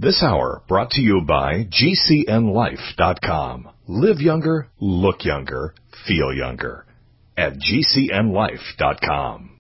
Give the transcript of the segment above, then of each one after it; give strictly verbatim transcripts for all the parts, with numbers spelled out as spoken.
This hour brought to you by G C N life dot com. Live younger, look younger, feel younger at G C N life dot com.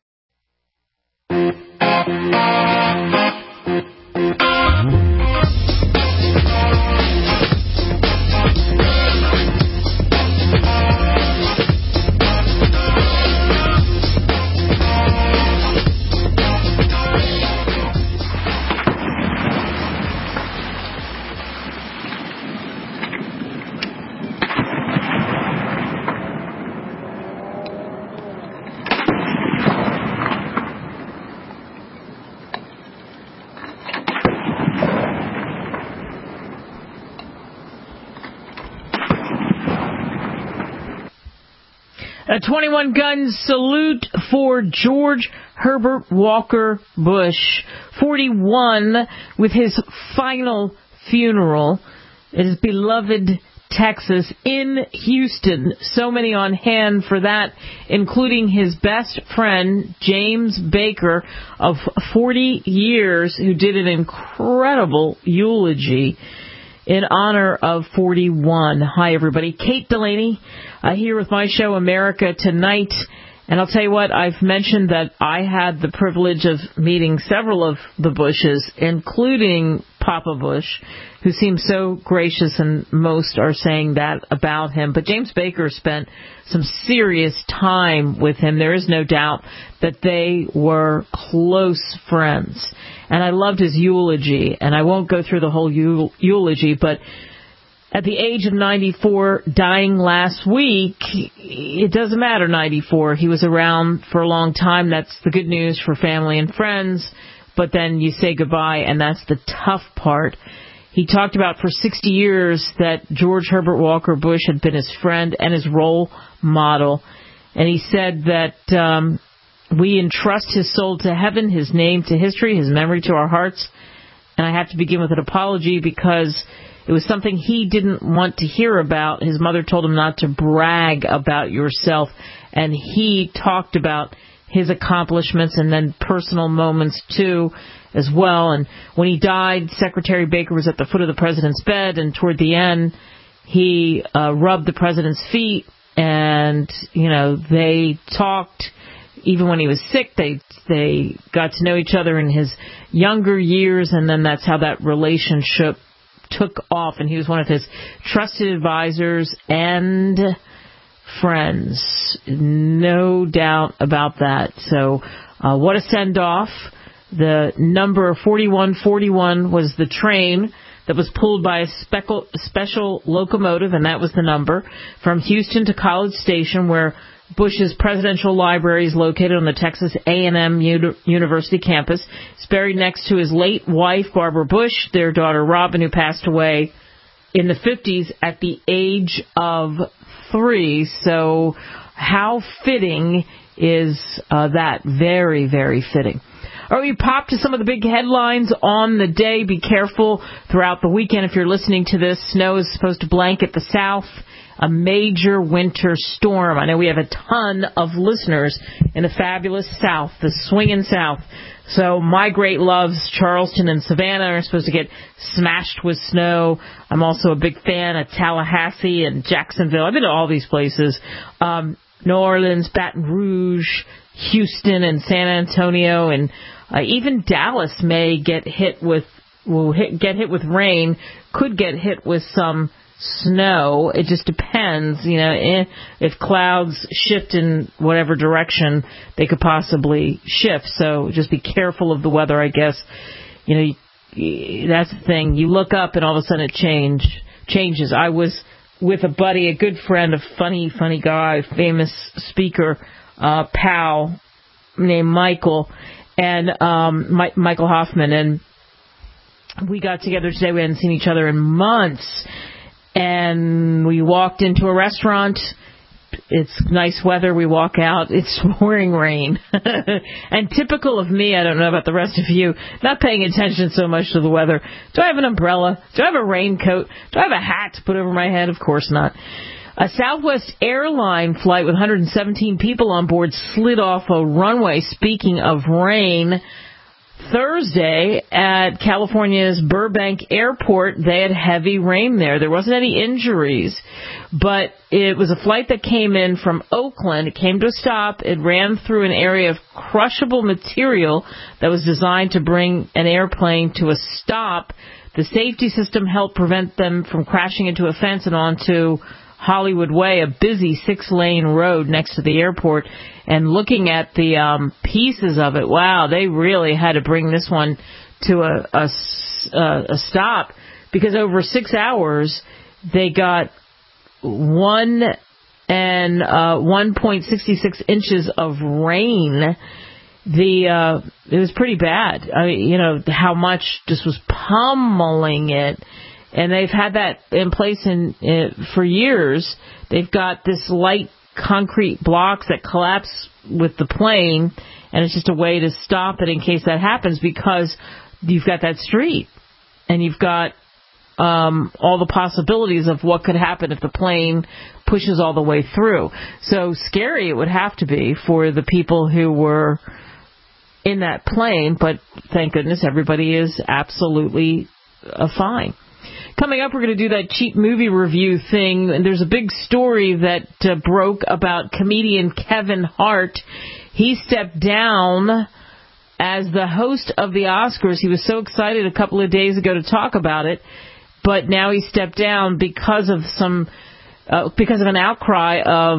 A twenty-one gun salute for George Herbert Walker Bush, forty-one, with his final funeral at his beloved Texas in Houston. So many on hand for that, including his best friend, James Baker, of forty years, who did an incredible eulogy in honor of forty-one. Hi, everybody. Kate Delaney uh, here with my show, America Tonight. And I'll tell you what, I've mentioned that I had the privilege of meeting several of the Bushes, including Papa Bush, who seems so gracious, and most are saying that about him. But James Baker spent some serious time with him. There is no doubt that they were close friends. And I loved his eulogy, and I won't go through the whole eulogy, but at the age of ninety-four, dying last week, it doesn't matter, ninety-four. He was around for a long time. That's the good news for family and friends. But then you say goodbye, and that's the tough part. He talked about for sixty years that George Herbert Walker Bush had been his friend and his role model. And he said that um, we entrust his soul to heaven, his name to history, his memory to our hearts. And I have to begin with an apology because it was something he didn't want to hear about. His mother told him not to brag about yourself, and he talked about his accomplishments and then personal moments, too, as well. And when he died, Secretary Baker was at the foot of the president's bed, and toward the end, he uh, rubbed the president's feet, and, you know, they talked. Even when he was sick, they they got to know each other in his younger years, and then that's how that relationship took off. And he was one of his trusted advisors and friends. No doubt about that. So uh, what a send-off. The number forty-one forty-one was the train that was pulled by a speckle, special locomotive, and that was the number, from Houston to College Station, where Bush's presidential library is located on the Texas A and M U- University campus. It's buried next to his late wife, Barbara Bush, their daughter, Robin, who passed away in the fifties at the age of three. So how fitting is uh, that? Very, very fitting. All right, we pop to some of the big headlines on the day. Be careful throughout the weekend if you're listening to this. Snow is supposed to blanket the South. A major winter storm. I know we have a ton of listeners in the fabulous South, the swinging South. So my great loves, Charleston and Savannah, are supposed to get smashed with snow. I'm also a big fan of Tallahassee and Jacksonville. I've been to all these places. Um, New Orleans, Baton Rouge, Houston, and San Antonio, and uh, even Dallas may get hit with will hit, get hit with rain. Could get hit with some snow. It just depends, you know, if clouds shift in whatever direction they could possibly shift. So just be careful of the weather, I guess. You know, that's the thing. You look up and all of a sudden it change changes. I was with a buddy, a good friend, a funny, funny guy, famous speaker, uh, pal named Michael, and um, My- Michael Hoffman, and we got together today. We hadn't seen each other in months. And we walked into a restaurant. It's nice weather. We walk out. It's pouring rain. And typical of me, I don't know about the rest of you, not paying attention so much to the weather. Do I have an umbrella? Do I have a raincoat? Do I have a hat to put over my head? Of course not. A Southwest airline flight with one hundred seventeen people on board slid off a runway. Speaking of rain, Thursday at California's Burbank Airport, they had heavy rain there. There wasn't any injuries, but it was a flight that came in from Oakland. It came to a stop. It ran through an area of crushable material that was designed to bring an airplane to a stop. The safety system helped prevent them from crashing into a fence and onto Hollywood Way, a busy six-lane road next to the airport. And looking at the um, pieces of it, wow, they really had to bring this one to a, a, a stop, because over six hours they got one and uh, one point six six inches of rain. The uh, it was pretty bad. I mean, you know how much just was pummeling it. And they've had that in place in, in for years. They've got this light concrete blocks that collapse with the plane, and it's just a way to stop it in case that happens, because you've got that street, and you've got um, all the possibilities of what could happen if the plane pushes all the way through. So scary it would have to be for the people who were in that plane, but thank goodness everybody is absolutely uh, fine. Coming up, we're going to do that cheap movie review thing. And there's a big story that uh, broke about comedian Kevin Hart. He stepped down as the host of the Oscars. He was so excited a couple of days ago to talk about it, but now he stepped down because of some, uh, because of an outcry of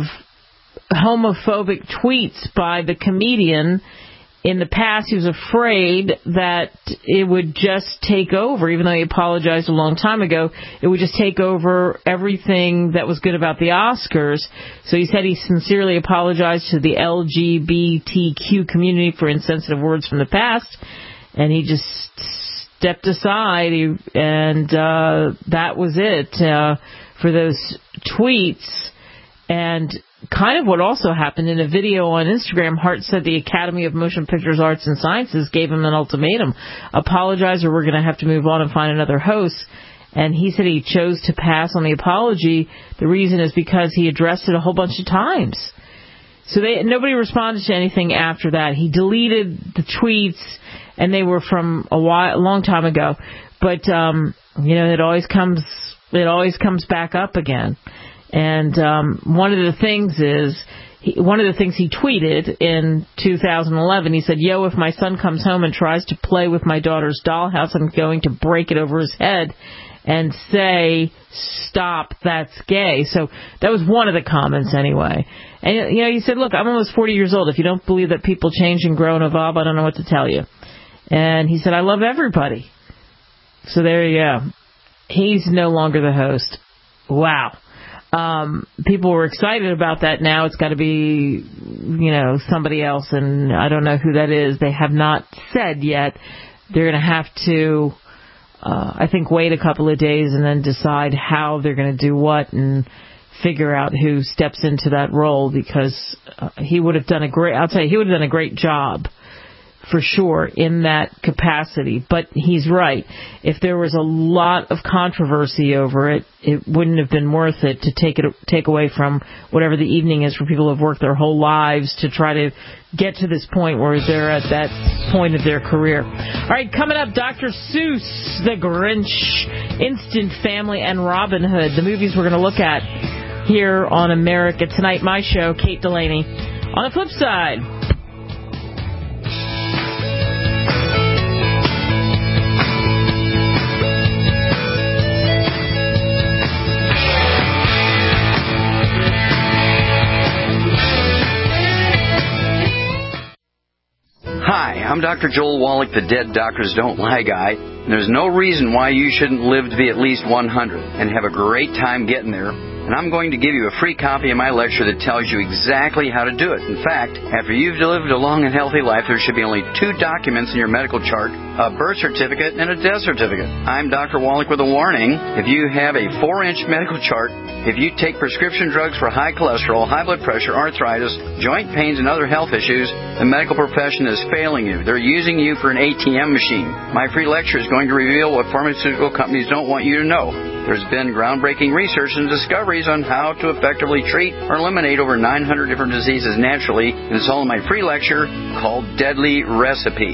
homophobic tweets by the comedian. In the past, he was afraid that it would just take over, even though he apologized a long time ago, it would just take over everything that was good about the Oscars. So he said he sincerely apologized to the L G B T Q community for insensitive words from the past, and he just stepped aside, and uh, that was it uh, for those tweets. And kind of what also happened in a video on Instagram, Hart said the Academy of Motion Pictures Arts and Sciences gave him an ultimatum. Apologize or we're going to have to move on and find another host. And he said he chose to pass on the apology. The reason is because he addressed it a whole bunch of times. So they nobody responded to anything after that. He deleted the tweets, and they were from a while, a long time ago. But, um, you know, it always comes, it always comes back up again. And um, one of the things is, he, one of the things he tweeted in two thousand eleven, he said, "Yo, if my son comes home and tries to play with my daughter's dollhouse, I'm going to break it over his head and say, stop, that's gay." So that was one of the comments anyway. And, you know, he said, look, I'm almost forty years old. If you don't believe that people change and grow and evolve, I don't know what to tell you. And he said, I love everybody. So there you go. He's no longer the host. Wow. Um, people were excited about that. Now it's got to be, you know, somebody else, and I don't know who that is. They have not said yet. They're going to have to, uh, I think, wait a couple of days and then decide how they're going to do what and figure out who steps into that role, because uh, he would have done a great, I'll tell you, he would have done a great job for sure in that capacity. But he's right. If there was a lot of controversy over it, it wouldn't have been worth it to take it take away from whatever the evening is for people who have worked their whole lives to try to get to this point where they're at that point of their career. All right, coming up, Doctor Seuss, The Grinch, Instant Family, and Robin Hood, the movies we're going to look at here on America Tonight. My show, Kate Delaney. On the flip side, Hi, I'm Doctor Joel Wallach, the Dead Doctors Don't Lie guy. And there's no reason why you shouldn't live to be at least one hundred and have a great time getting there. And I'm going to give you a free copy of my lecture that tells you exactly how to do it. In fact, after you've lived a long and healthy life, there should be only two documents in your medical chart, a birth certificate and a death certificate. I'm Doctor Wallach with a warning. If you have a four-inch medical chart, if you take prescription drugs for high cholesterol, high blood pressure, arthritis, joint pains, and other health issues, the medical profession is failing you. They're using you for an A T M machine. My free lecture is going to reveal what pharmaceutical companies don't want you to know. There's been groundbreaking research and discoveries on how to effectively treat or eliminate over nine hundred different diseases naturally, and it's all in my free lecture called Deadly Recipe.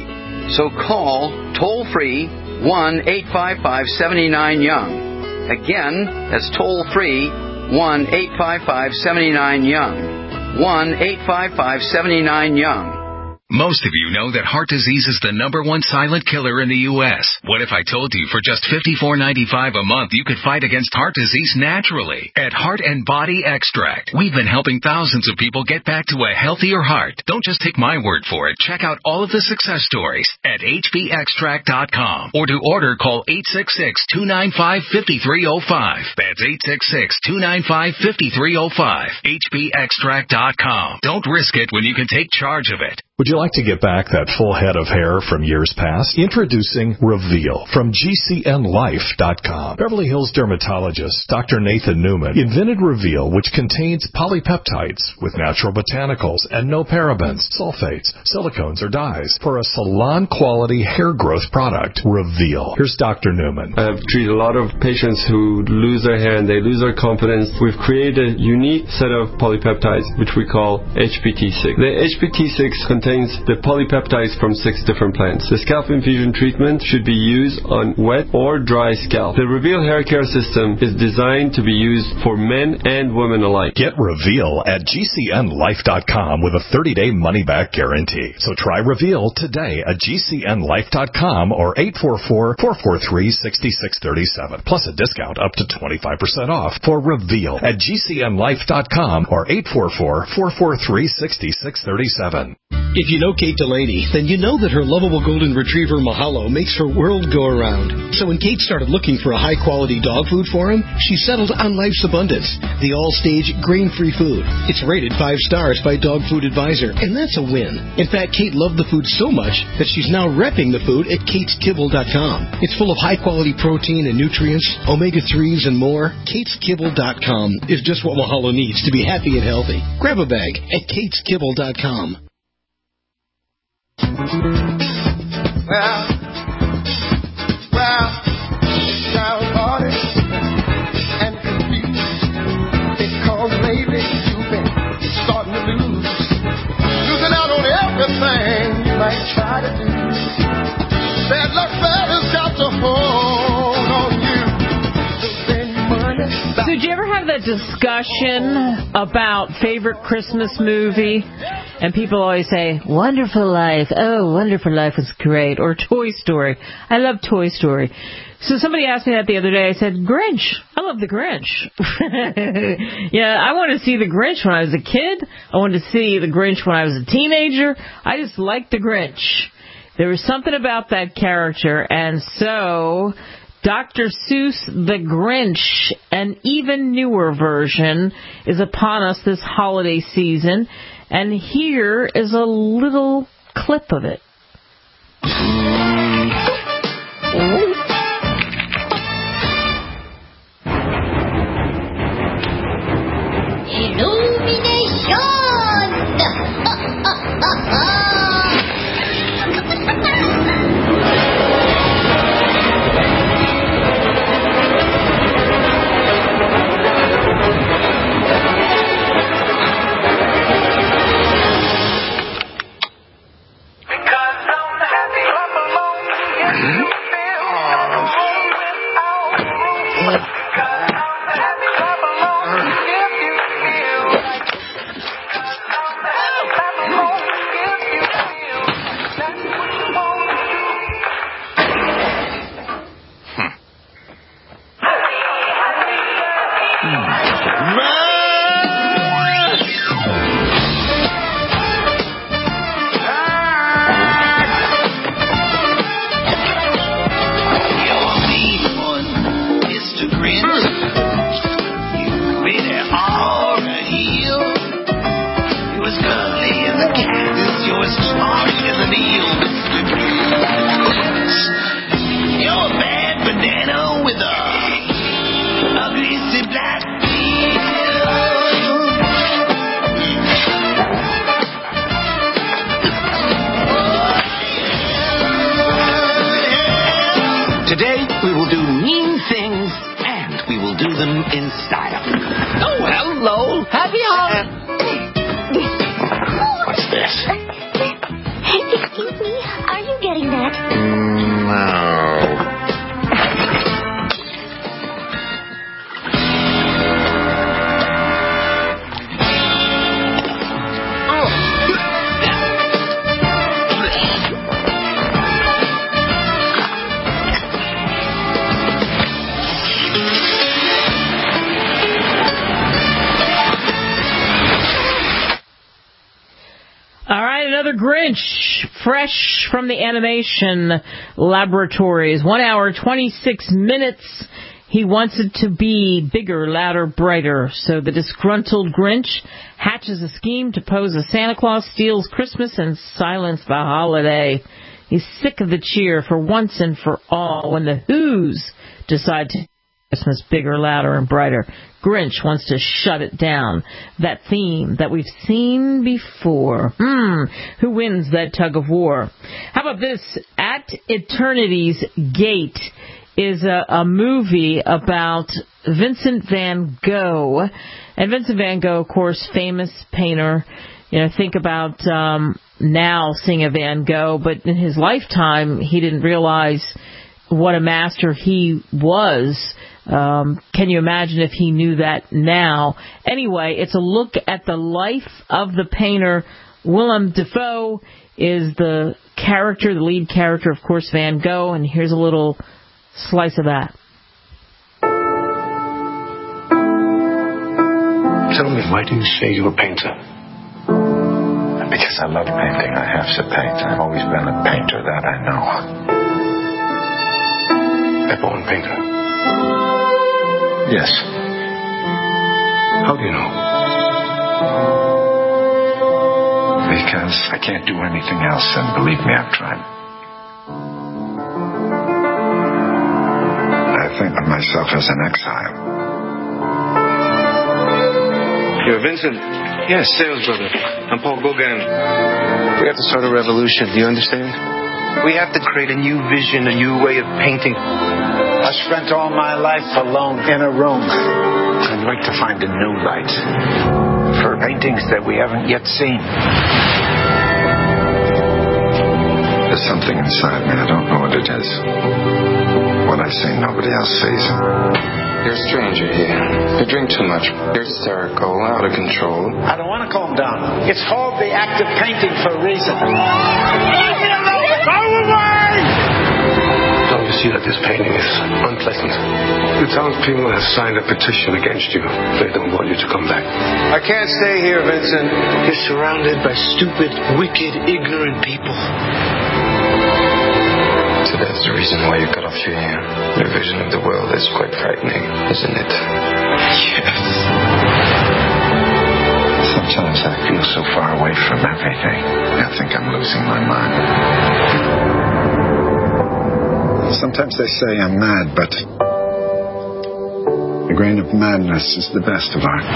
So call toll-free one eight five five, seven nine, young. Again, that's toll-free one eight five five, seven nine, young. one eight five five, seven nine, young. Most of you know that heart disease is the number one silent killer in the U S What if I told you for just fifty-four ninety-five a month you could fight against heart disease naturally at Heart and Body Extract? We've been helping thousands of people get back to a healthier heart. Don't just take my word for it. Check out all of the success stories at H B extract dot com, or to order, call eight six six, two nine five, five three zero five. That's eight six six, two nine five, five three zero five. H B extract dot com. Don't risk it when you can take charge of it. Would you like to get back that full head of hair from years past? Introducing Reveal from G C N life dot com. Beverly Hills dermatologist Doctor Nathan Newman invented Reveal, which contains polypeptides with natural botanicals and no parabens, sulfates, silicones, or dyes for a salon-quality hair growth product. Reveal. Here's Doctor Newman. I've treated a lot of patients who lose their hair and they lose their confidence. We've created a unique set of polypeptides, which we call H P T six. The H P T six contains the polypeptides from six different plants. The scalp infusion treatment should be used on wet or dry scalp. The Reveal hair care system is designed to be used for men and women alike. Get Reveal at G C N life dot com with a thirty-day money-back guarantee. So try Reveal today at G C N life dot com or eight four four, four four three, six six three seven. Plus a discount up to twenty-five percent off for Reveal at G C N life dot com or eight four four, four four three, six six three seven. If you know Kate Delaney, then you know that her lovable golden retriever Mahalo makes her world go around. So when Kate started looking for a high-quality dog food for him, she settled on Life's Abundance, the all-stage grain-free food. It's rated five stars by Dog Food Advisor, and that's a win. In fact, Kate loved the food so much that she's now repping the food at kates kibble dot com. It's full of high-quality protein and nutrients, omega threes, and more. kates kibble dot com is just what Mahalo needs to be happy and healthy. Grab a bag at kates kibble dot com. Well, well, downhearted and confused because lately you've been starting to lose, losing out on everything you might try to do. Bad luck fella's got to hold on you. So spend money. So did you ever have that discussion about favorite Christmas movie? And people always say, Wonderful Life. Oh, Wonderful Life was great. Or Toy Story. I love Toy Story. So somebody asked me that the other day. I said, Grinch. I love the Grinch. Yeah, I wanted to see the Grinch when I was a kid. I wanted to see the Grinch when I was a teenager. I just liked the Grinch. There was something about that character. And so Doctor Seuss The Grinch, an even newer version, is upon us this holiday season. And here is a little clip of it. Today, we will do mean things, and we will do them in style. Oh, hello. Happy holidays. What's this? Excuse me, are you getting that? not? No. Another Grinch, fresh from the animation laboratories. One hour, twenty-six minutes. He wants it to be bigger, louder, brighter. So the disgruntled Grinch hatches a scheme to pose as Santa Claus, steals Christmas, and silence the holiday. He's sick of the cheer for once and for all when the Who's decide to Christmas bigger, louder, and brighter. Grinch wants to shut it down. That theme that we've seen before. Hmm, who wins that tug of war? How about this? At Eternity's Gate is a, a movie about Vincent van Gogh. And Vincent van Gogh, of course, famous painter. You know, think about um, now seeing a Van Gogh, but in his lifetime, he didn't realize what a master he was. Um, can you imagine if he knew that now? Anyway, it's a look at the life of the painter. Willem Dafoe is the character, the lead character, of course, Van Gogh, and here's a little slice of that. Tell me, why do you say you're a painter? Because I love painting. I have to paint. I've always been a painter, that I know. A born painter? Yes. How do you know? Because I can't do anything else, and believe me, I've tried. I think of myself as an exile. You're Vincent? Yes. Sales brother. I'm Paul Gauguin. We have to start a revolution. Do you understand? We have to create a new vision, a new way of painting. I spent all my life alone in a room. I'd like to find a new light for paintings that we haven't yet seen. There's something inside me. I don't know what it is. What I see, nobody else sees. You're a stranger here. You drink too much. You're hysterical, out of control. I don't want to calm down. It's called the act of painting for a reason. Leave me alone! Go away! Don't you see that this painting is unpleasant? The townspeople have signed a petition against you. They don't want you to come back. I can't stay here, Vincent. You're surrounded by stupid, wicked, ignorant people. So that's the reason why you cut off your hair. Your vision of the world is quite frightening, isn't it? Yes. Sometimes I feel so far away from everything. I think I'm losing my mind. Sometimes they say I'm mad, but a grain of madness is the best of art.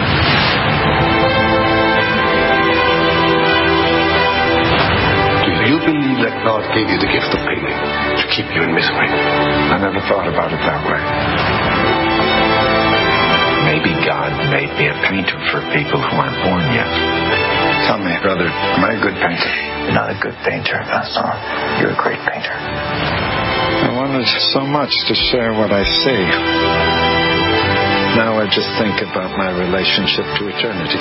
Do you believe that God gave you the gift of painting to keep you in misery? I never thought about it that way. Maybe God made me a painter for people who aren't born yet. Tell me, brother, am I a good painter? You're not a good painter, Vincent. You're a great painter. I wanted so much to share what I see. Now I just think about my relationship to eternity.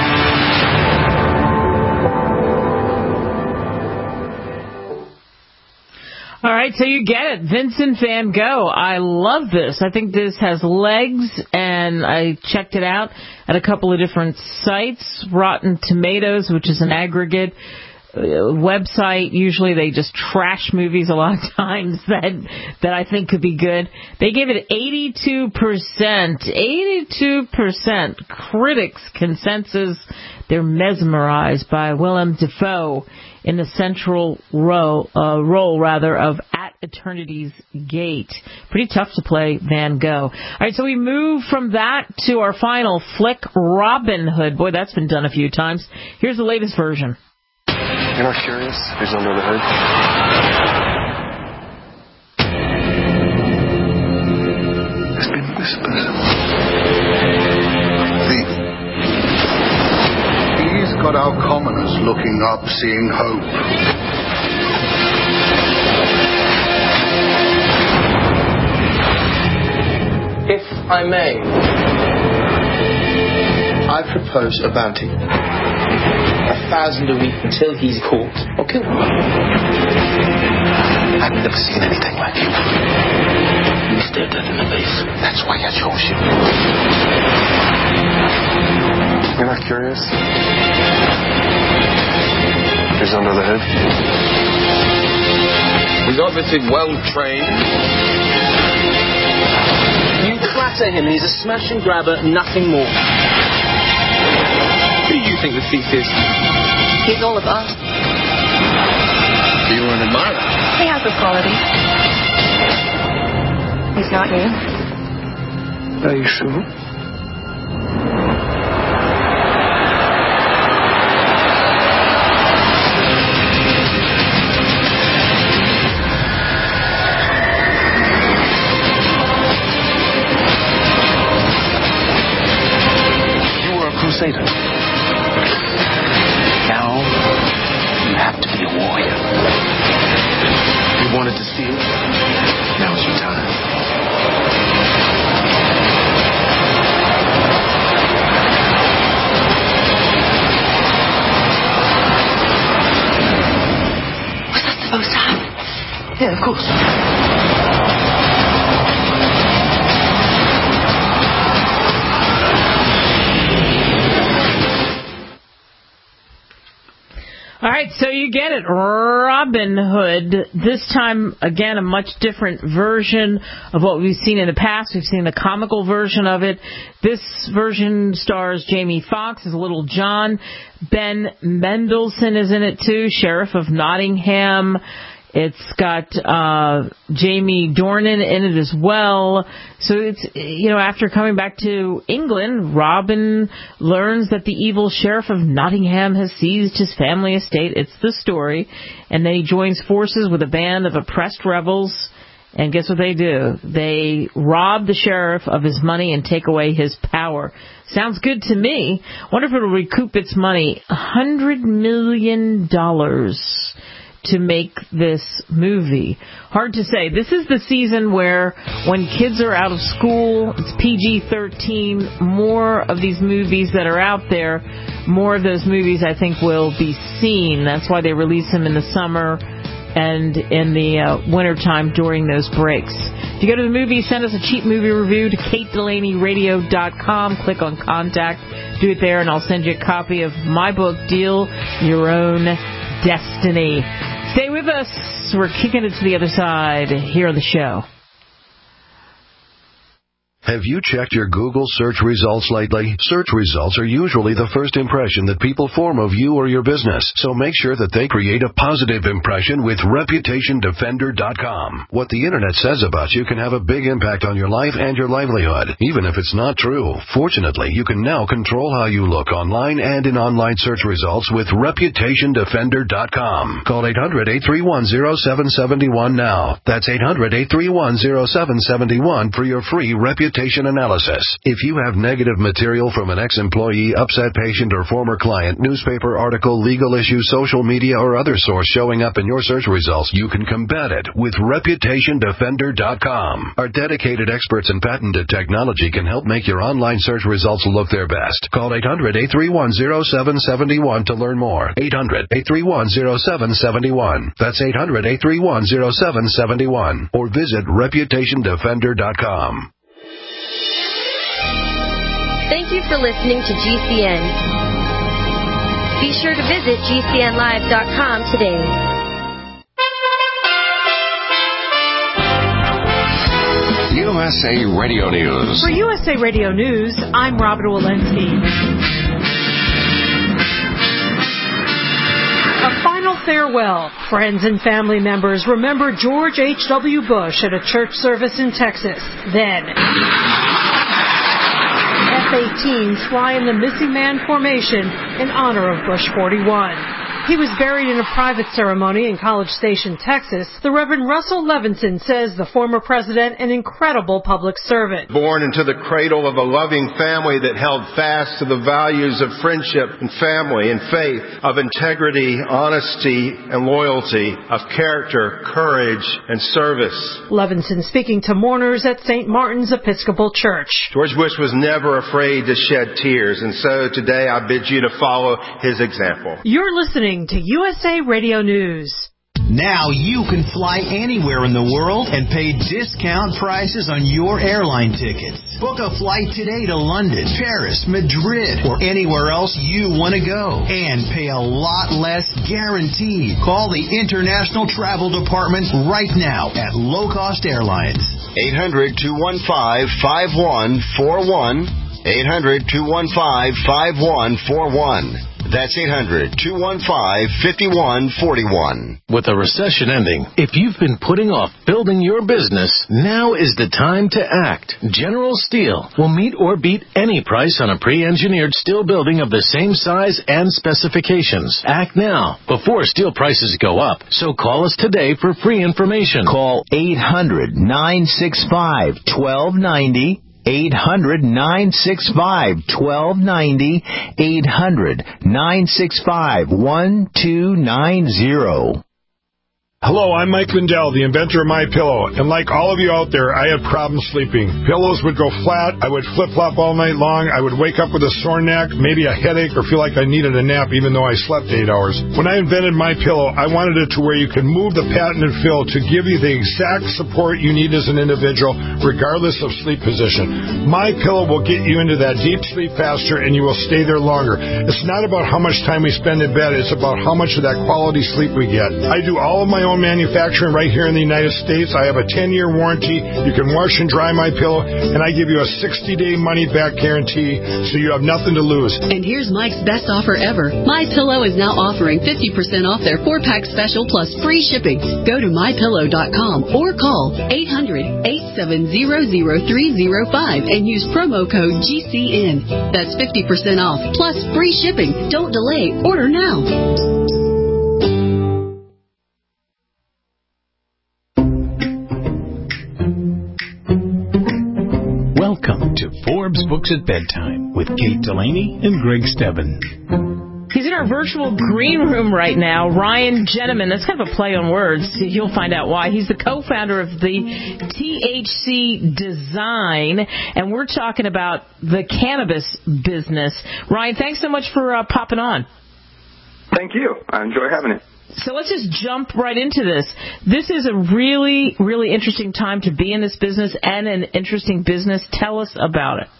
All right, so you get it. Vincent van Gogh. I love this. I think this has legs, and I checked it out at a couple of different sites. Rotten Tomatoes, which is an aggregate website. Usually they just trash movies a lot of times that that I think could be good. They gave it eighty-two percent. eighty-two percent. Critics' consensus. They're mesmerized by Willem Dafoe in the central role, uh, role rather, of At Eternity's Gate. Pretty tough to play Van Gogh. All right, so we move from that to our final flick, Robin Hood. Boy, that's been done a few times. Here's the latest version. You're not curious? There's no Robin Hood. There's been whispers. The, he's got our commoners looking up, seeing hope. If I may, I propose a bounty. A thousand a week until he's caught or killed. I've never seen anything like you. You stare dead in the face. That's why I chose you. You're not curious? He's under the hood. He's obviously well trained. You flatter him, he's a smash and grabber, nothing more. Who do you think the thief is? He's all of us. You were an admirer. He has his qualities. He's not you. Are you sure? Crusader. Now, you have to be a warrior. You wanted to steal? Now's your time. Was that supposed to happen? Yeah, of course. All right, so you get it, Robin Hood. This time, again, a much different version of what we've seen in the past. We've seen the comical version of it. This version stars Jamie Foxx as Little John. Ben Mendelsohn is in it, too, Sheriff of Nottingham. It's got uh Jamie Dornan in it as well. So it's, you know, after coming back to England, Robin learns that the evil Sheriff of Nottingham has seized his family estate. It's the story. And then he joins forces with a band of oppressed rebels. And guess what they do? They rob the sheriff of his money and take away his power. Sounds good to me. Wonder if it'll recoup its money. A hundred million dollars to make this movie. Hard to say. This is the season where when kids are out of school, it's P G thirteen, more of these movies that are out there, more of those movies I think will be seen. That's why they release them in the summer and in the uh, wintertime during those breaks. If you go to the movie, send us a cheap movie review to kate delaney radio dot com. Click on Contact. Do it there, and I'll send you a copy of my book, Deal Your Own Destiny. Stay with us. We're kicking it to the other side here on the show. Have you checked your Google search results lately? Search results are usually the first impression that people form of you or your business, so make sure that they create a positive impression with reputation defender dot com. What the Internet says about you can have a big impact on your life and your livelihood, even if it's not true. Fortunately, you can now control how you look online and in online search results with reputation defender dot com. Call eight hundred, eight three one, zero seven seven one now. That's eight hundred, eight three one, zero seven seven one for your free reputation analysis. If you have negative material from an ex-employee, upset patient, or former client, newspaper article, legal issue, social media, or other source showing up in your search results, you can combat it with reputation defender dot com. Our dedicated experts in patented technology can help make your online search results look their best. Call eight hundred, eight three one, zero seven seven one to learn more. eight hundred, eight three one, zero seven seven one. That's eight hundred, eight three one, zero seven seven one. Or visit reputation defender dot com. Thank you for listening to G C N. Be sure to visit G C N live dot com today. U S A Radio News. For U S A Radio News, I'm Robert Walensky. A final farewell. Friends and family members remember George H W. Bush at a church service in Texas. Then F eighteens fly in the Missing Man formation in honor of Bush forty-one. He was buried in a private ceremony in College Station, Texas. The Reverend Russell Levinson says the former president an incredible public servant. Born into the cradle of a loving family that held fast to the values of friendship and family and faith, of integrity, honesty, and loyalty, of character, courage, and service. Levinson speaking to mourners at Saint Martin's Episcopal Church. George Bush was never afraid to shed tears, and so today I bid you to follow his example. You're listening to U S A Radio News. Now you can fly anywhere in the world and pay discount prices on your airline tickets. Book a flight today to London, Paris, Madrid, or anywhere else you want to go. And pay a lot less guaranteed. Call the International Travel Department right now at Low Cost Airlines. eight hundred, two one five, five one four one. eight hundred, two one five, five one four one. That's eight hundred, two one five, five one four one. With the recession ending, if you've been putting off building your business, now is the time to act. General Steel will meet or beat any price on a pre-engineered steel building of the same size and specifications. Act now, before steel prices go up. So call us today for free information. Call eight hundred, nine six five, one two nine zero. eight hundred, nine six five, one two nine zero. eight hundred, nine six five, one two nine zero. Hello, I'm Mike Lindell, the inventor of MyPillow, and like all of you out there, I had problems sleeping. Pillows would go flat, I would flip-flop all night long, I would wake up with a sore neck, maybe a headache, or feel like I needed a nap even though I slept eight hours. When I invented MyPillow, I wanted it to where you can move the patented fill to give you the exact support you need as an individual, regardless of sleep position. MyPillow will get you into that deep sleep faster, and you will stay there longer. It's not about how much time we spend in bed, it's about how much of that quality sleep we get. I do all of my own manufacturing right here in the United States. I have a ten-year warranty. You can wash and dry my pillow, and I give you a sixty-day money-back guarantee, so you have nothing to lose. And here's Mike's best offer ever. My Pillow is now offering fifty percent off their four-pack special plus free shipping. Go to my pillow dot com or call eight hundred, eight seven zero, zero three zero five and use promo code G C N. That's fifty percent off plus free shipping. Don't delay. Order now. Welcome to Forbes Books at Bedtime with Kate Delaney and Greg Stebbin. He's in our virtual green room right now. Ryan Gentleman, that's kind of a play on words. You'll find out why. He's the co-founder of the T H C Design, and we're talking about the cannabis business. Ryan, thanks so much for uh, popping on. Thank you. I enjoy having it. So let's just jump right into this. This is a really, really interesting time to be in this business and an interesting business. Tell us about it.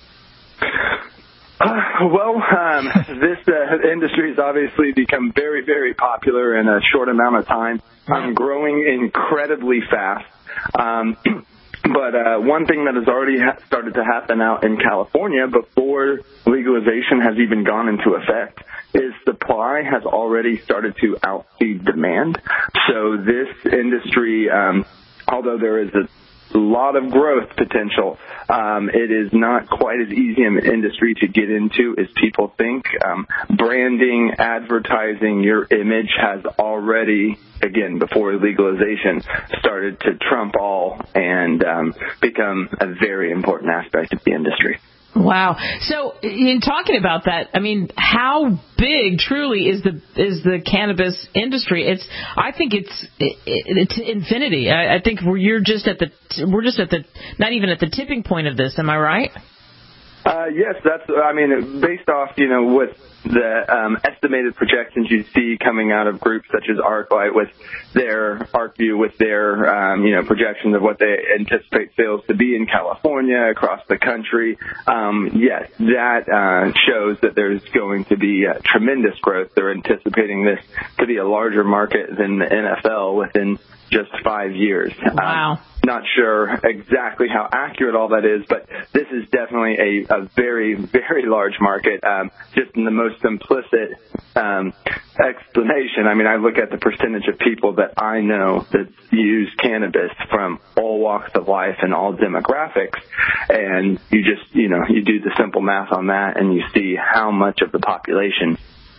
Uh, well, um, this uh, industry has obviously become very, very popular in a short amount of time. I'm growing incredibly fast. Um, But uh, one thing that has already ha- started to happen out in California before legalization has even gone into effect is supply has already started to outseed demand. So this industry, um, although there is a lot of growth potential, um, it is not quite as easy an industry to get into as people think. Um, branding, advertising, your image has already, again, before legalization, started to trump all and um, become a very important aspect of the industry. Wow. So in talking about that, I mean, how big truly is the is the cannabis industry? It's I think it's it, it's infinity. I, I think we're you're just at the we're just at the not even at the tipping point of this. Am I right? Uh, yes, that's, I mean, based off, you know, with the um, estimated projections you see coming out of groups such as ArcLight with their ArcView, with their, um, you know, projections of what they anticipate sales to be in California, across the country. Um, yes, that uh, shows that there's going to be uh, tremendous growth. They're anticipating this to be a larger market than the N F L within just five years. Wow. Um, not sure exactly how accurate all that is, but this is definitely a, a very, very large market, um, just in the most simplistic um, explanation. I mean, I look at the percentage of people that I know that use cannabis from all walks of life and all demographics, and you just, you know, you do the simple math on that, and you see how much of the population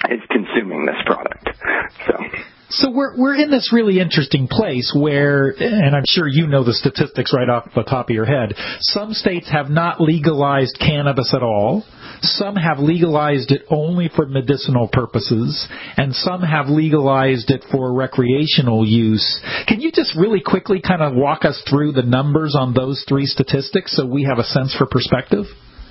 is consuming this product. So. So we're we're in this really interesting place where, and I'm sure you know the statistics right off the top of your head, some states have not legalized cannabis at all. Some have legalized it only for medicinal purposes, and some have legalized it for recreational use. Can you just really quickly kind of walk us through the numbers on those three statistics so we have a sense for perspective?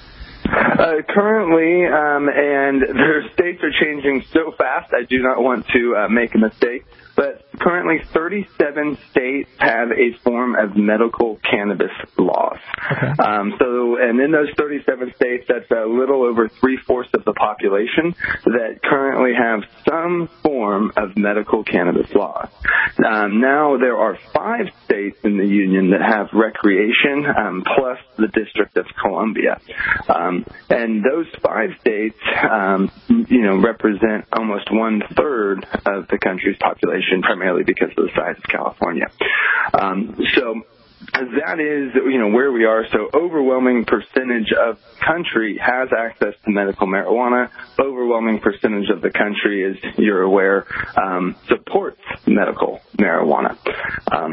Uh, currently, um, and their states are changing so fast, I do not want to uh, make a mistake, but currently thirty-seven states have a form of medical cannabis laws. Okay. Um, so, and in those thirty-seven states, that's a little over three-fourths of the population that currently have some form of medical cannabis laws. Um, now, there are five states in the union that have recreation, um, plus the District of Columbia. Um, and those five states, um, you know, represent almost one-third of the country's population, primarily because of the size of California. Um, so that is, you know, where we are. So overwhelming percentage of the country has access to medical marijuana. Overwhelming percentage of the country, as you're aware, um, supports medical marijuana. Um,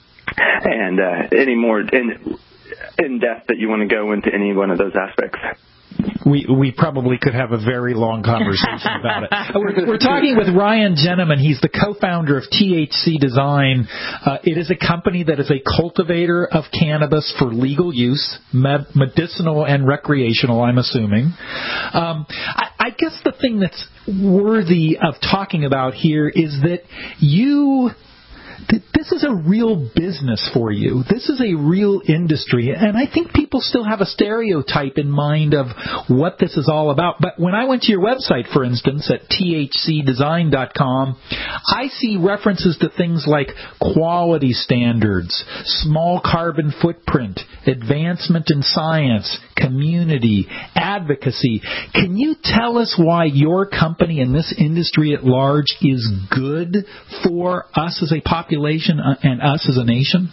and uh, any more in, in depth that you want to go into any one of those aspects? We we probably could have a very long conversation about it. We're, we're talking with Ryan Jenneman. He's the co-founder of T H C Design. Uh, it is a company that is a cultivator of cannabis for legal use, med- medicinal and recreational, I'm assuming. Um, I, I guess the thing that's worthy of talking about here is that you... This is a real business for you. This is a real industry. And I think people still have a stereotype in mind of what this is all about. But when I went to your website, for instance, at T H C design dot com, I see references to things like quality standards, small carbon footprint, advancement in science, community, advocacy. Can you tell us why your company and this industry at large is good for us as a population and us as a nation?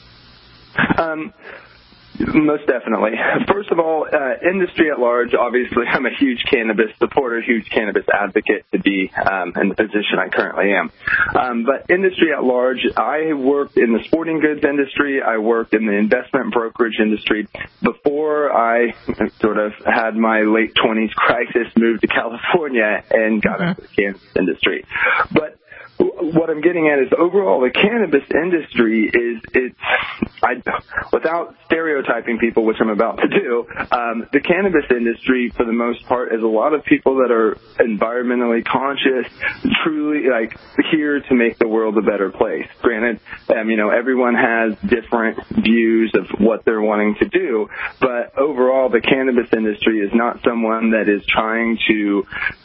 Um, most definitely. First of all, uh, industry at large, obviously I'm a huge cannabis supporter, huge cannabis advocate to be um, in the position I currently am. Um, but industry at large, I worked in the sporting goods industry. I worked in the investment brokerage industry before I sort of had my late twenties crisis, moved to California and got into the cannabis industry. But what I'm getting at is overall the cannabis industry is, it's, I, without stereotyping people, which I'm about to do, um, the cannabis industry for the most part is a lot of people that are environmentally conscious, truly like here to make the world a better place. Granted, um, you know, everyone has different views of what they're wanting to do, but overall the cannabis industry is not someone that is trying to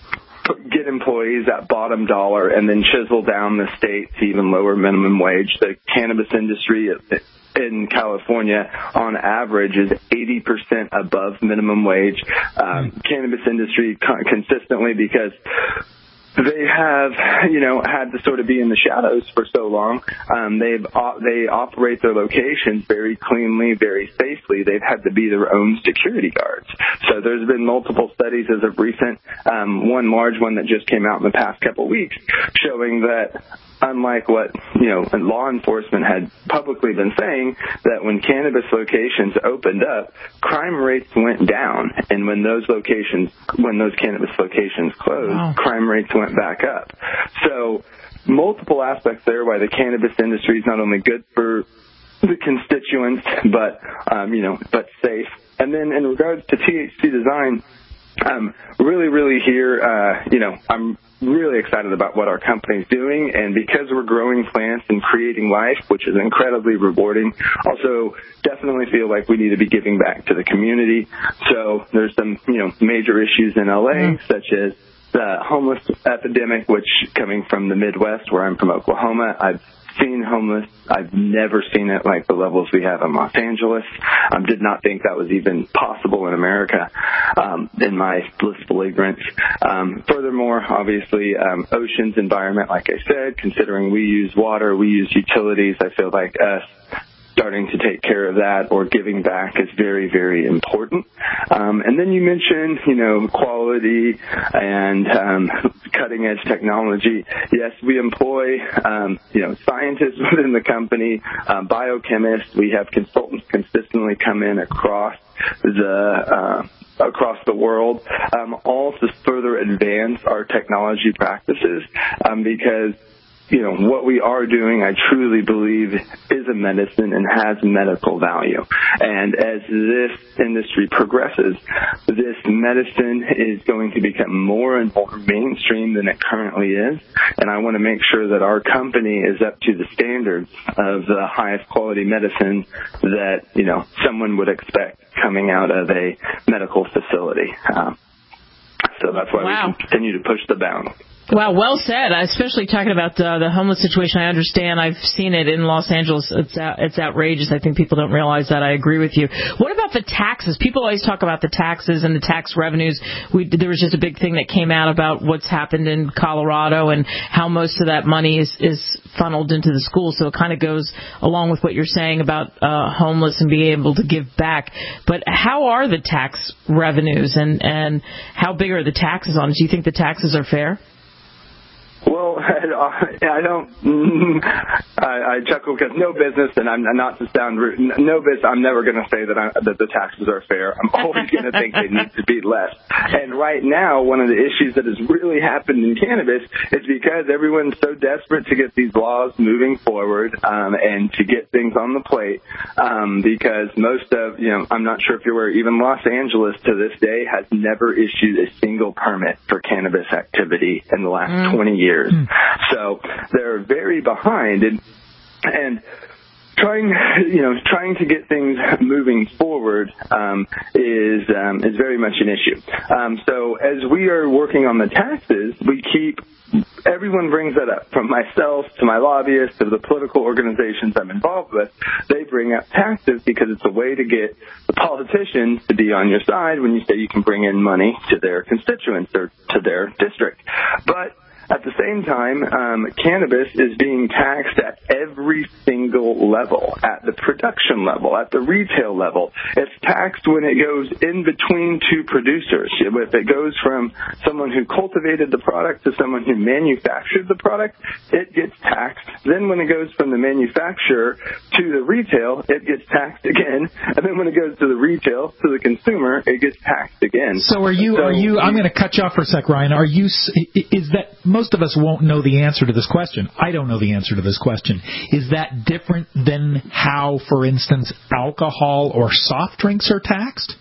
get employees at bottom dollar and then chisel down the state to even lower minimum wage. The cannabis industry in California, on average, is eighty percent above minimum wage. Um, cannabis industry consistently, because they have, you know, had to sort of be in the shadows for so long. Um, they've they operate their locations very cleanly, very safely. They've had to be their own security guards. So there's been multiple studies as of recent, um, one large one that just came out in the past couple of weeks, showing that unlike what, you know, law enforcement had publicly been saying, that when cannabis locations opened up, crime rates went down, and when those locations, when those cannabis locations closed, wow. crime rates went back up. So multiple aspects there why the cannabis industry is not only good for the constituents, but, um, you know, but safe. And then in regards to T H C Design, um, really, really here, uh, you know, I'm really excited about what our company's doing, and because we're growing plants and creating life, which is incredibly rewarding, also definitely feel like we need to be giving back to the community. So there's some, you know, major issues in L A, mm. such as the homeless epidemic, which coming from the Midwest, where I'm from Oklahoma, I've seen homeless. I've never seen it like the levels we have in Los Angeles. I um, did not think that was even possible in America, um, in my blissful ignorance. Um, furthermore, obviously, um, oceans, environment, like I said, considering we use water, we use utilities, I feel like us starting to take care of that or giving back is very, very important. Um, and then you mentioned, you know, quality and um, cutting-edge technology. Yes, we employ, um, you know, scientists within the company, um, biochemists. We have consultants consistently come in across the uh, across the world, um, all to further advance our technology practices, um, because you know, what we are doing, I truly believe, is a medicine and has medical value. And as this industry progresses, this medicine is going to become more and more mainstream than it currently is. And I want to make sure that our company is up to the standards of the highest quality medicine that, you know, someone would expect coming out of a medical facility. Um, so that's why wow. we continue to push the bounds. Wow, well said. Especially talking about uh, the homeless situation. I understand. I've seen it in Los Angeles. It's out, it's outrageous. I think people don't realize that. I agree with you. What about the taxes? People always talk about the taxes and the tax revenues. We, there was just a big thing that came out about what's happened in Colorado and how most of that money is, is funneled into the schools. So it kind of goes along with what you're saying about uh, homeless and being able to give back. But how are the tax revenues and, and how big are the taxes on it? Do you think the taxes are fair? Well, I don't. I, I chuckle because no business, and I'm not to sound rude. No business. I'm never going to say that, I, that the taxes are fair. I'm always going to think they need to be less. And right now, one of the issues that has really happened in cannabis is because everyone's so desperate to get these laws moving forward um, and to get things on the plate. Um, because most of, you know, I'm not sure if you're aware, even Los Angeles to this day has never issued a single permit for cannabis activity in the last mm. twenty years. So they're very behind, and and trying you know trying to get things moving forward um, is um, is very much an issue. Um, so as we are working on the taxes, we keep everyone brings that up, from myself to my lobbyists to the political organizations I'm involved with. They bring up taxes because it's a way to get the politicians to be on your side when you say you can bring in money to their constituents or to their district, but at the same time, um, cannabis is being taxed at every single level, at the production level, at the retail level. It's taxed when it goes in between two producers. If it goes from someone who cultivated the product to someone who manufactured the product, it gets taxed. Then when it goes from the manufacturer to the retail, it gets taxed again. And then when it goes to the retail, to the consumer, it gets taxed again. So are you, so, are you, I'm going to cut you off for a sec, Ryan. Are you, is that, most of us won't know the answer to this question. I don't know the answer to this question. Is that different than how, for instance, alcohol or soft drinks are taxed?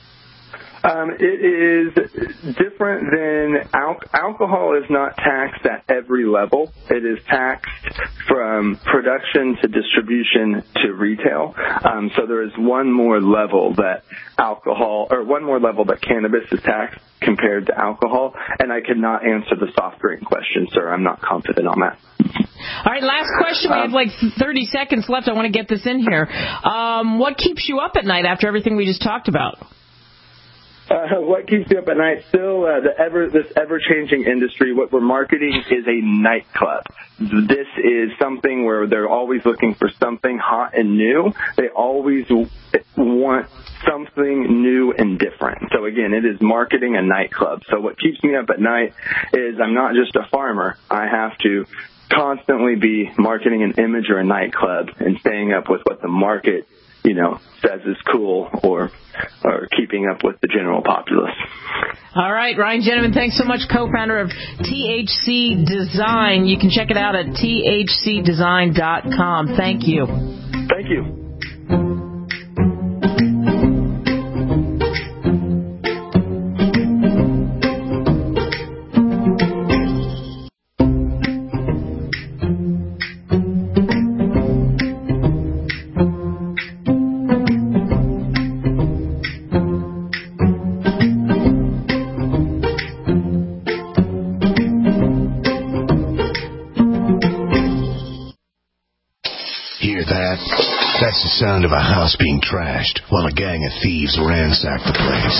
Um, it is different than al- alcohol is not taxed at every level. It is taxed from production to distribution to retail. Um, so there is one more level that alcohol, or one more level that cannabis is taxed compared to alcohol. And I cannot answer the soft drink question, sir. I'm not confident on that. All right, last question. We have like thirty seconds left. I want to get this in here. Um, what keeps you up at night after everything we just talked about? Uh, what keeps you up at night? Still, uh, the ever this ever-changing industry. What we're marketing is a nightclub. This is something where they're always looking for something hot and new. They always want something new and different. So again, it is marketing a nightclub. So what keeps me up at night is I'm not just a farmer. I have to constantly be marketing an image or a nightclub and staying up with what the market, you know, says is cool, or or keeping up with the general populace. All right, Ryan Jenneman, thanks so much, co-founder of T H C Design. You can check it out at T H C design dot com. Thank you. Thank you. sound of a house being trashed while a gang of thieves ransack the place.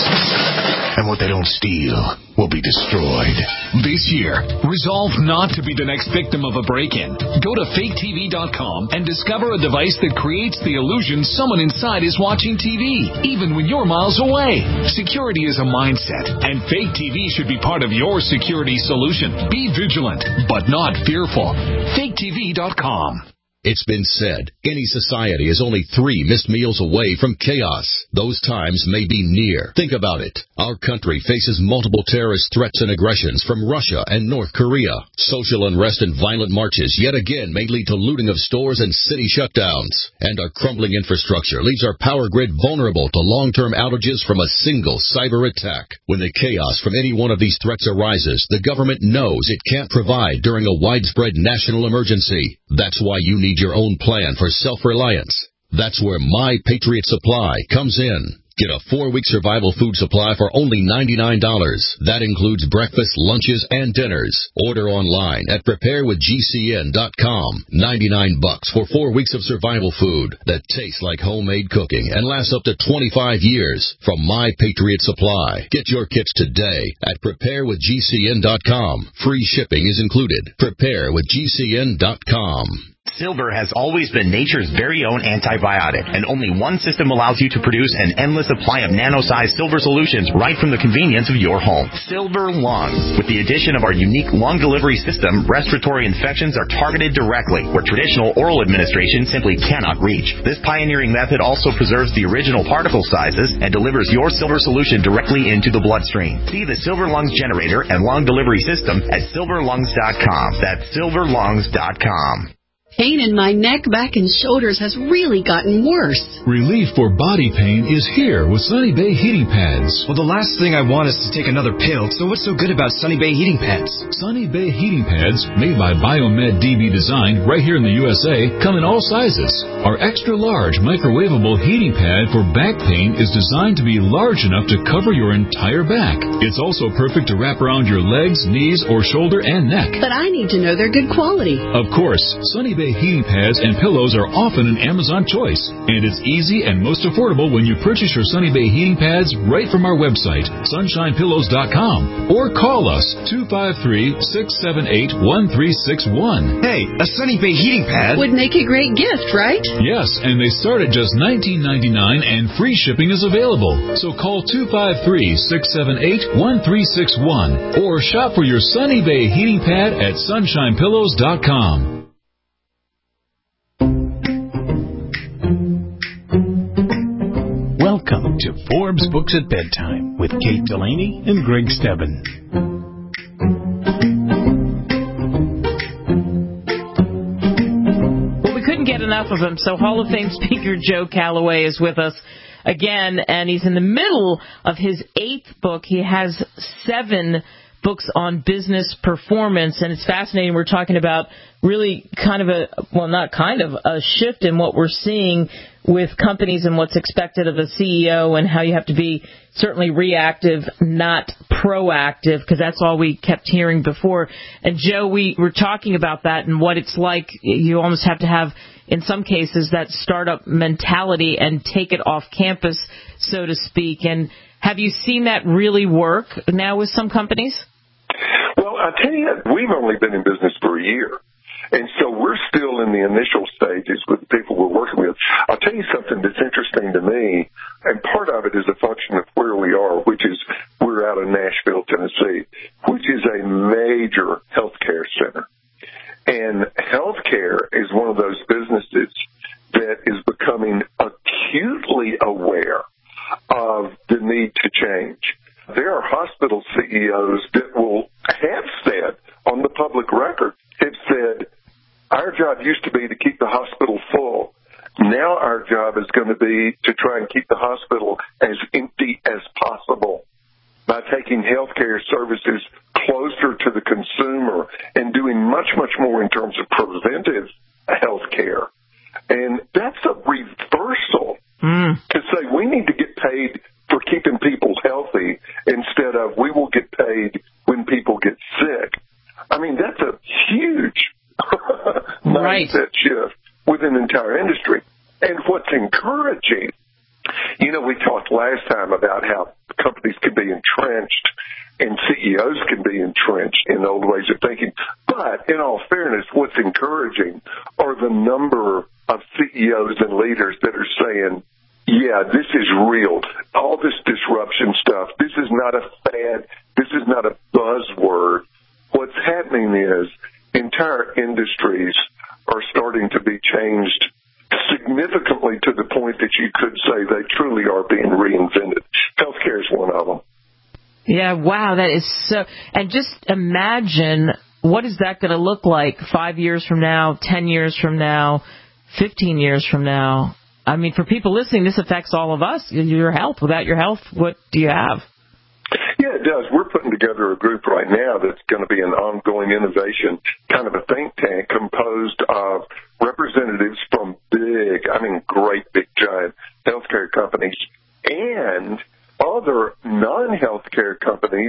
And what they don't steal will be destroyed. This year, resolve not to be the next victim of a break-in. Go to fake T V dot com and discover a device that creates the illusion someone inside is watching T V, even when you're miles away. Security is a mindset, and fake T V should be part of your security solution. Be vigilant, but not fearful. fake T V dot com. It's been said, any society is only three missed meals away from chaos. Those times may be near. Think about it. Our country faces multiple terrorist threats and aggressions from Russia and North Korea. Social unrest and violent marches yet again may lead to looting of stores and city shutdowns. And our crumbling infrastructure leaves our power grid vulnerable to long-term outages from a single cyber attack. When the chaos from any one of these threats arises, the government knows it can't provide during a widespread national emergency. That's why you need your own plan for self-reliance. That's where My Patriot Supply comes in. Get a four-week survival food supply for only ninety-nine dollars. That includes breakfast, lunches, and dinners. Order online at prepare with G C N dot com. ninety-nine bucks for four weeks of survival food that tastes like homemade cooking and lasts up to twenty-five years from My Patriot Supply. Get your kits today at prepare with G C N dot com. Free shipping is included. prepare with G C N dot com. Silver has always been nature's very own antibiotic, and only one system allows you to produce an endless supply of nano-sized silver solutions right from the convenience of your home. Silver Lungs. With the addition of our unique lung delivery system, respiratory infections are targeted directly, where traditional oral administration simply cannot reach. This pioneering method also preserves the original particle sizes and delivers your silver solution directly into the bloodstream. See the Silver Lungs generator and lung delivery system at silver lungs dot com. That's silver lungs dot com. Pain in my neck, back, and shoulders has really gotten worse. Relief for body pain is here with Sunny Bay Heating Pads. Well, the last thing I want is to take another pill, so what's so good about Sunny Bay Heating Pads? Sunny Bay Heating Pads, made by Biomed D B Design right here in the U S A, come in all sizes. Our extra-large microwavable heating pad for back pain is designed to be large enough to cover your entire back. It's also perfect to wrap around your legs, knees, or shoulder and neck. But I need to know they're good quality. Of course, Sunny Bay heating pads and pillows are often an Amazon choice, and it's easy and most affordable when you purchase your Sunny Bay heating pads right from our website, sunshine pillows dot com, or call us two five three, six seven eight, one three six one. Hey, a Sunny Bay heating pad would make a great gift, right? Yes, and they start at just nineteen ninety-nine and free shipping is available. So call two five three, six seven eight, one three six one or shop for your Sunny Bay heating pad at sunshine pillows dot com. Welcome to Forbes Books at Bedtime with Kate Delaney and Greg Stebbin. Well, we couldn't get enough of him, so Hall of Fame speaker Joe Calloway is with us again, and he's in the middle of his eighth book. He has seven books on business performance, and it's fascinating. We're talking about really kind of a, well, not kind of, a shift in what we're seeing with companies and what's expected of a C E O, and how you have to be certainly reactive, not proactive, because that's all we kept hearing before. And Joe, we were talking about that and what it's like. You almost have to have, in some cases, that startup mentality and take it off campus, so to speak. And have you seen that really work now with some companies? Well, I tell you, we've only been in business for a year. And so we're still in the initial stages with the people we're working with. I'll tell you something that's interesting to me, and part of it is a function of where we are, which is we're out of Nashville, Tennessee, which is a major healthcare center. And healthcare is one of those businesses that is becoming acutely aware of the need to change. There are hospital C E Os that will have said on the public record, have said, our job used to be to keep the hospital full. Now our job is going to be to try and keep the hospital as empty as possible by taking healthcare services closer to the consumer and doing much, much more in terms of preventive healthcare. And that's a reversal mm. to say we need to get paid for keeping people healthy instead of we will get paid when people get sick. I mean, that's a huge mindset right. shift within the entire industry. And what's in, talked last time about how companies can be entrenched and C E Os can be entrenched in old ways of thinking. But in all fairness, what's encouraging are the number of C E Os and leaders that are saying, yeah, this is real. All this disruption stuff, this is not a fad. This is not a buzzword. What's happening is entire industries are starting to be changed significantly to the point that you could say they truly are being reinvented. Healthcare is one of them. Yeah, wow, that is so. And just imagine, what is that going to look like five years from now, ten years from now, fifteen years from now? I mean, for people listening, this affects all of us. Your health. Without your health, what do you have? Yeah, it does. We're putting together a group right now that's going to be an ongoing innovation, kind of a think tank composed of representatives from big, I mean, great big giant healthcare companies and other non-healthcare companies,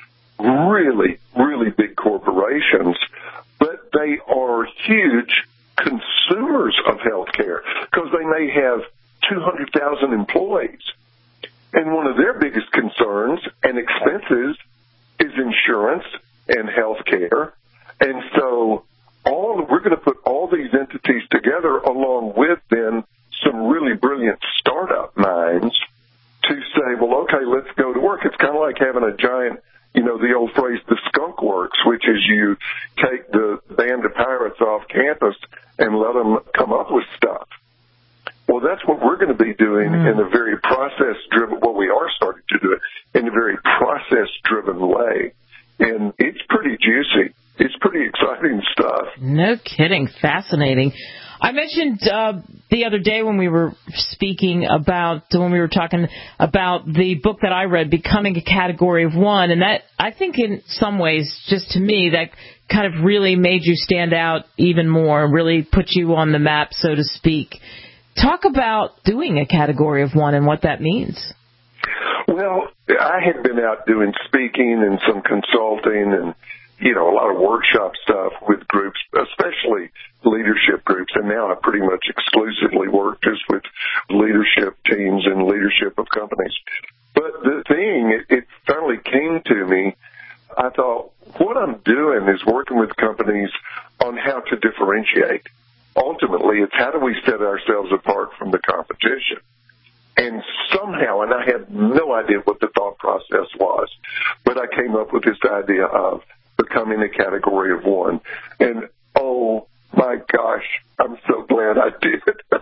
really, really big corporations, but they are huge consumers of healthcare because they may have two hundred thousand employees. And one of their biggest concerns and expenses is insurance and healthcare. And so all we're going to put all these entities together along with then some really brilliant startup minds to say, well, okay, let's go to work. It's kind of like having a giant, you know, the old phrase, the skunk works, which is you take the band of pirates off campus and let them come up with stuff. Well, that's what we're going to be doing mm. in a very process-driven, well, we are starting to do it in a very process-driven way. And it's pretty juicy. It's pretty exciting stuff. No kidding. Fascinating. I mentioned uh, the other day when we were speaking about, when we were talking about the book that I read, Becoming a Category of One, and that, I think in some ways, just to me, that kind of really made you stand out even more, really put you on the map, so to speak. Talk about doing a Category of One and what that means. Well, I had been out doing speaking and some consulting and, you know, a lot of workshop stuff with groups, especially leadership groups. And now I pretty much exclusively work just with leadership teams and leadership of companies. But the thing, it, it finally came to me. I thought, what I'm doing is working with companies on how to differentiate. Ultimately, it's how do we set ourselves apart from the competition? And somehow, and I had no idea what the thought process was, but I came up with this idea of becoming a category of one. And, oh, my gosh, I'm so glad I did.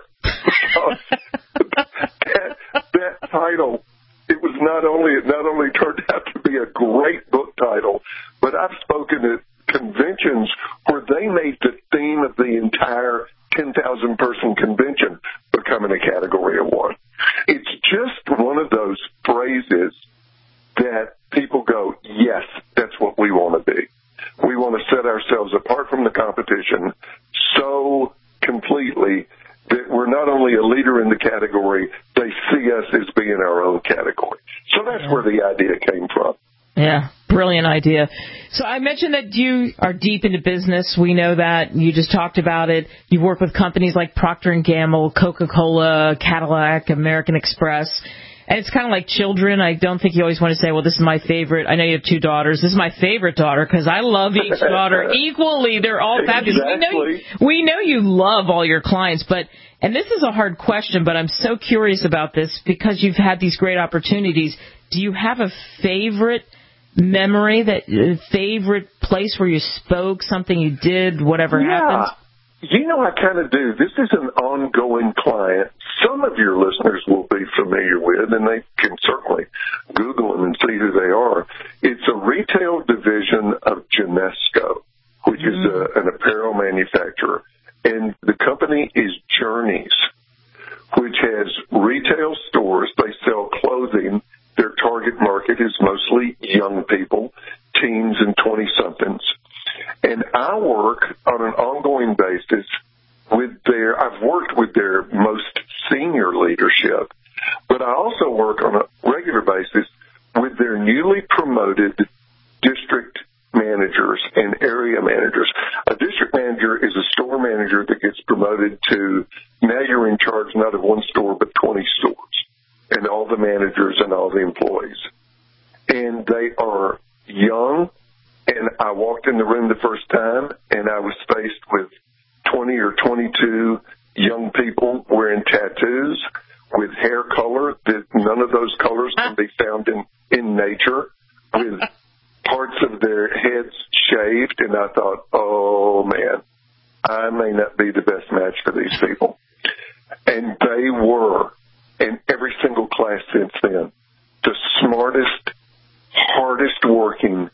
that, that title, it was not only, it not only turned out to be a great book title, but I've spoken at conventions where they made the theme of the entire ten thousand person convention becoming a category of one. It's just one of those phrases that people go, yes, that's what we want to be. We want to set ourselves apart from the competition so completely that we're not only a leader in the category, they see us as being our own category. So that's yeah. where the idea came from. Yeah, brilliant idea. So I mentioned that you are deep into business. We know that. You just talked about it. You work with companies like Procter and Gamble, Coca-Cola, Cadillac, American Express. And it's kind of like children. I don't think you always want to say, well, this is my favorite. I know you have two daughters. This is my favorite daughter because I love each daughter equally. They're all fabulous. Exactly. We know you, we know you love all your clients, but and this is a hard question, but I'm so curious about this because you've had these great opportunities. Do you have a favorite memory, that uh, favorite place where you spoke, something you did, whatever yeah. happened? You know, I kind of do. This is an ongoing client. Some of your listeners will be familiar with, and they can certainly Google them and see who they are. It's a retail division of Genesco, which mm-hmm. is a, an apparel manufacturer. And the company is Journeys, which has retail stores. They sell clothing. Their target market is mostly young people, teens and twenty-somethings. And I work on an ongoing basis with their, I've worked with their most senior leadership, but I also work on a regular basis with their newly promoted district managers and area managers. A district manager is a store manager that gets promoted to, now you're in charge not of one store, but twenty stores and all the managers and all the employees. And they are young, and I walked in the room the first time, and I was faced with twenty or twenty-two young people wearing tattoos with hair color that none of those colors can be found in, in nature, with parts of their heads shaved, and I thought, oh, man, I may not be the best match for these people. And they were, in every single class since then, the smartest, hardest working,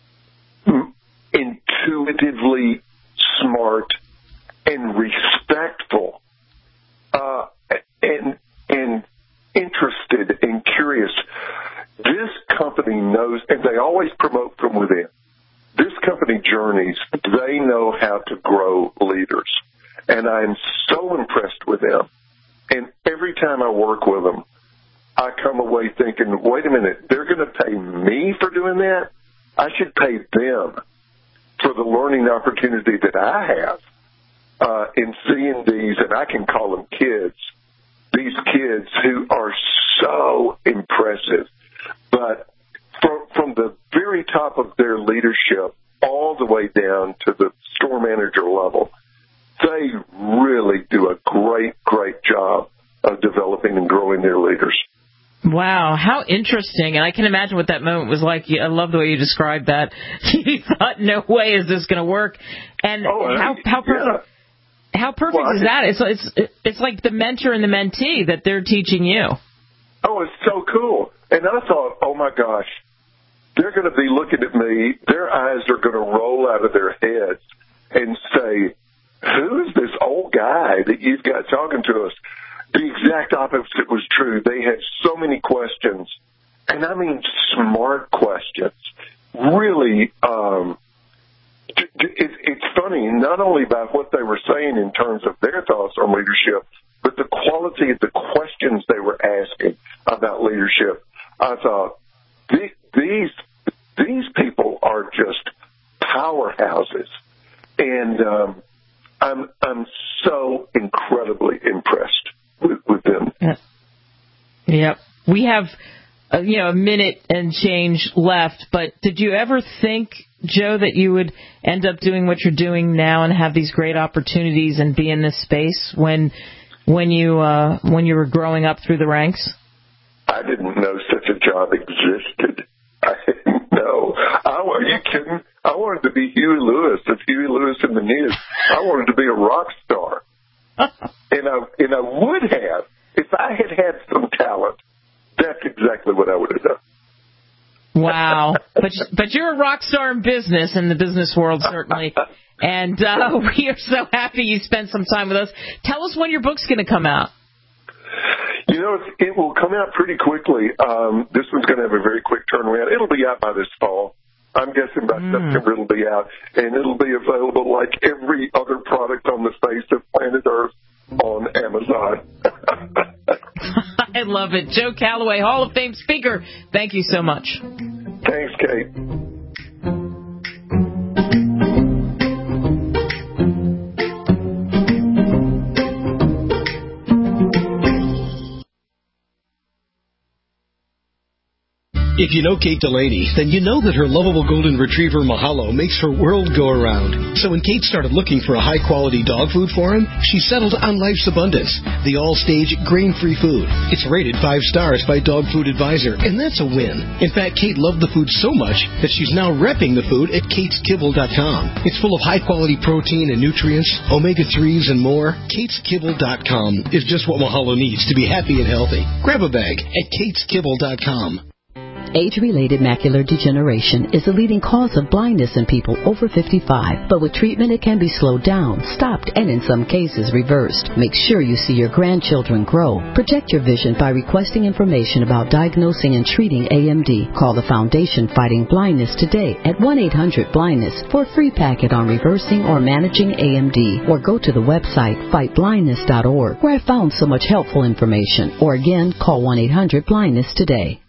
intuitively smart, and respectful, uh, and and interested and curious. This company knows, and they always promote from within. This company journeys, they know how to grow leaders. And I'm so impressed with them. And every time I work with them, I come away thinking, wait a minute, they're going to pay me for doing that? I should pay them for the learning opportunity that I have uh, in seeing these, and I can call them kids, these kids who are so impressive. But from, from the very top of their leadership all the way down to the store manager level, they really do a great, great job of developing and growing their leaders. Wow, how interesting. And I can imagine what that moment was like. I love the way you described that. You thought, no way is this going to work. And oh, how, how perfect, yeah. how perfect well, is that? It's, it's, it's like the mentor and the mentee that they're teaching you. Oh, it's so cool. And I thought, oh, my gosh, they're going to be looking at me. Their eyes are going to roll out of their heads and say, who is this old guy that you've got talking to us? The exact opposite was true. They had so many questions, and I mean smart questions. Really, um, it, it's funny, not only about what they were saying in terms of their thoughts on leadership, but the quality of the questions they were asking about leadership. I thought, these these people are just powerhouses, and um, I'm I'm so incredibly impressed with, with them. Yeah. Yep. We have uh, you know a minute and change left, but did you ever think, Joe, that you would end up doing what you're doing now and have these great opportunities and be in this space when when you uh, when you were growing up through the ranks? I didn't know such a job existed. I didn't know. I, are you kidding? I wanted to be Huey Lewis of Huey Lewis and the News. I wanted to be a rock star. and, I, and I would have. If I had had some talent, that's exactly what I would have done. Wow. but but you're a rock star in business, in the business world, certainly. And uh, we are so happy you spent some time with us. Tell us when your book's going to come out. You know, it will come out pretty quickly. Um, this one's going to have a very quick turnaround. It'll be out by this fall. I'm guessing by mm. September it'll be out, and it'll be available like every other product on the face of planet Earth on Amazon. I love it. Joe Calloway, Hall of Fame speaker, thank you so much. Thanks, Kate. If you know Kate Delaney, then you know that her lovable golden retriever Mahalo makes her world go around. So when Kate started looking for a high-quality dog food for him, she settled on Life's Abundance, the all-stage grain-free food. It's rated five stars by Dog Food Advisor, and that's a win. In fact, Kate loved the food so much that she's now repping the food at kates kibble dot com. It's full of high-quality protein and nutrients, omega threes, and more. kates kibble dot com is just what Mahalo needs to be happy and healthy. Grab a bag at kates kibble dot com. Age-related macular degeneration is the leading cause of blindness in people over fifty-five. But with treatment, it can be slowed down, stopped, and in some cases reversed. Make sure you see your grandchildren grow. Protect your vision by requesting information about diagnosing and treating A M D. Call the Foundation Fighting Blindness today at one eight hundred blindness for a free packet on reversing or managing A M D. Or go to the website fight blindness dot org, where I found so much helpful information. Or again, call one eight hundred blindness today.